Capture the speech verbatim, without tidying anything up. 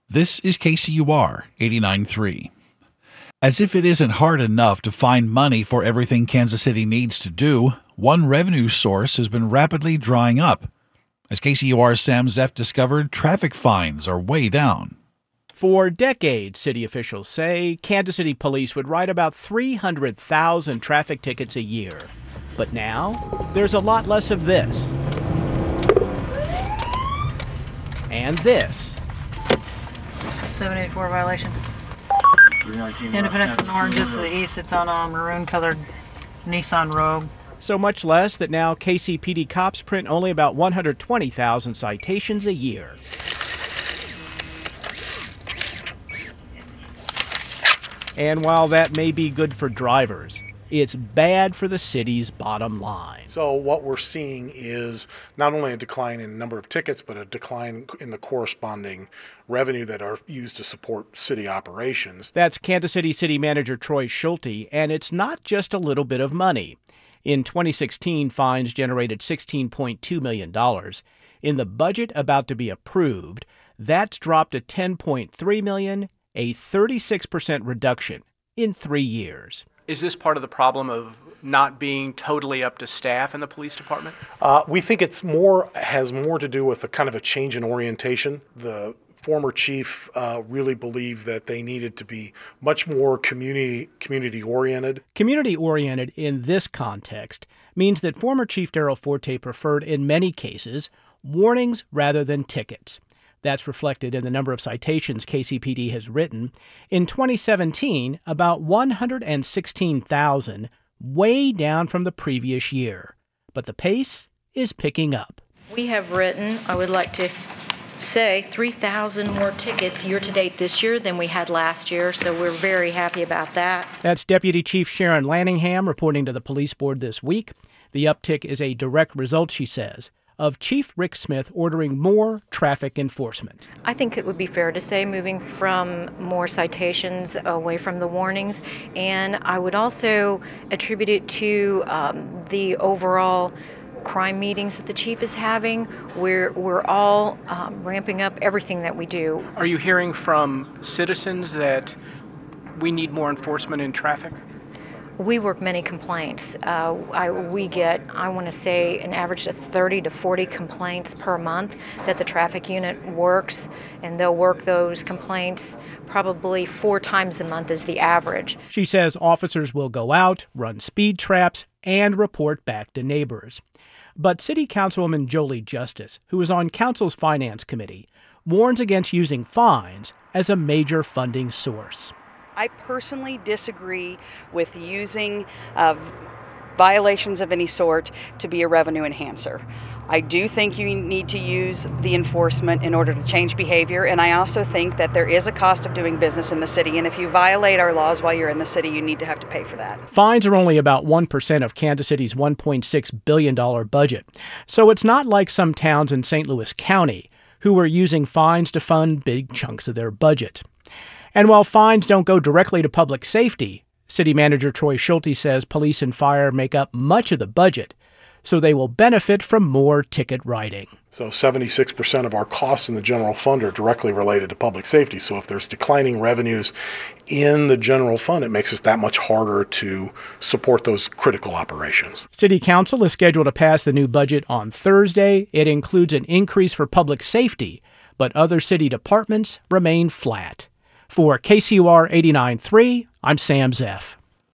This is K C U R eighty-nine point three. As if it isn't hard enough to find money for everything Kansas City needs to do, one revenue source has been rapidly drying up. As K C U R's Sam Zeff discovered, traffic fines are way down. For decades, city officials say Kansas City police would write about three hundred thousand traffic tickets a year. But now, there's a lot less of this. And this. seven eighty-four violation. Independence and Orange, just to the east. It's on a maroon-colored Nissan Rogue. So much less that now K C P D cops print only about one hundred twenty thousand citations a year. And while that may be good for drivers, it's bad for the city's bottom line. So what we're seeing is not only a decline in number of tickets, but a decline in the corresponding revenue that are used to support city operations. That's Kansas City City Manager Troy Schulte, and it's not just a little bit of money. In twenty sixteen, fines generated sixteen point two million dollars. In the budget about to be approved, that's dropped to ten point three million dollars, a thirty-six percent reduction in three years. Is this part of the problem of not being totally up to staff in the police department? Uh, we think it's more has more to do with a kind of a change in orientation. The former chief uh, really believed that they needed to be much more community community oriented. Community oriented in this context means that former Chief Darrell Forte preferred, in many cases, warnings rather than tickets. That's reflected in the number of citations K C P D has written. In twenty seventeen, about one hundred sixteen thousand, way down from the previous year. But the pace is picking up. We have written, I would like to say, three thousand more tickets year-to-date this year than we had last year, so we're very happy about that. That's Deputy Chief Sharon Lanningham reporting to the police board this week. The uptick is a direct result, she says, of Chief Rick Smith ordering more traffic enforcement. I think it would be fair to say moving from more citations away from the warnings, and I would also attribute it to um, the overall crime meetings that the chief is having. We're, we're all um, ramping up everything that we do. Are you hearing from citizens that we need more enforcement in traffic? We work many complaints. Uh, I, we get, I want to say, an average of thirty to forty complaints per month that the traffic unit works, and they'll work those complaints probably four times a month is the average. She says officers will go out, run speed traps, and report back to neighbors. But City Councilwoman Jolie Justice, who is on Council's Finance Committee, warns against using fines as a major funding source. I personally disagree with using uh, violations of any sort to be a revenue enhancer. I do think you need to use the enforcement in order to change behavior, and I also think that there is a cost of doing business in the city, and if you violate our laws while you're in the city, you need to have to pay for that. Fines are only about one percent of Kansas City's one point six billion dollars budget, so it's not like some towns in Saint Louis County who are using fines to fund big chunks of their budget. And while fines don't go directly to public safety, City Manager Troy Schulte says police and fire make up much of the budget, so they will benefit from more ticket writing. So seventy-six percent of our costs in the general fund are directly related to public safety. So if there's declining revenues in the general fund, it makes it that much harder to support those critical operations. City Council is scheduled to pass the new budget on Thursday. It includes an increase for public safety, but other city departments remain flat. For K C U R eighty-nine point three, I'm Sam Zeff.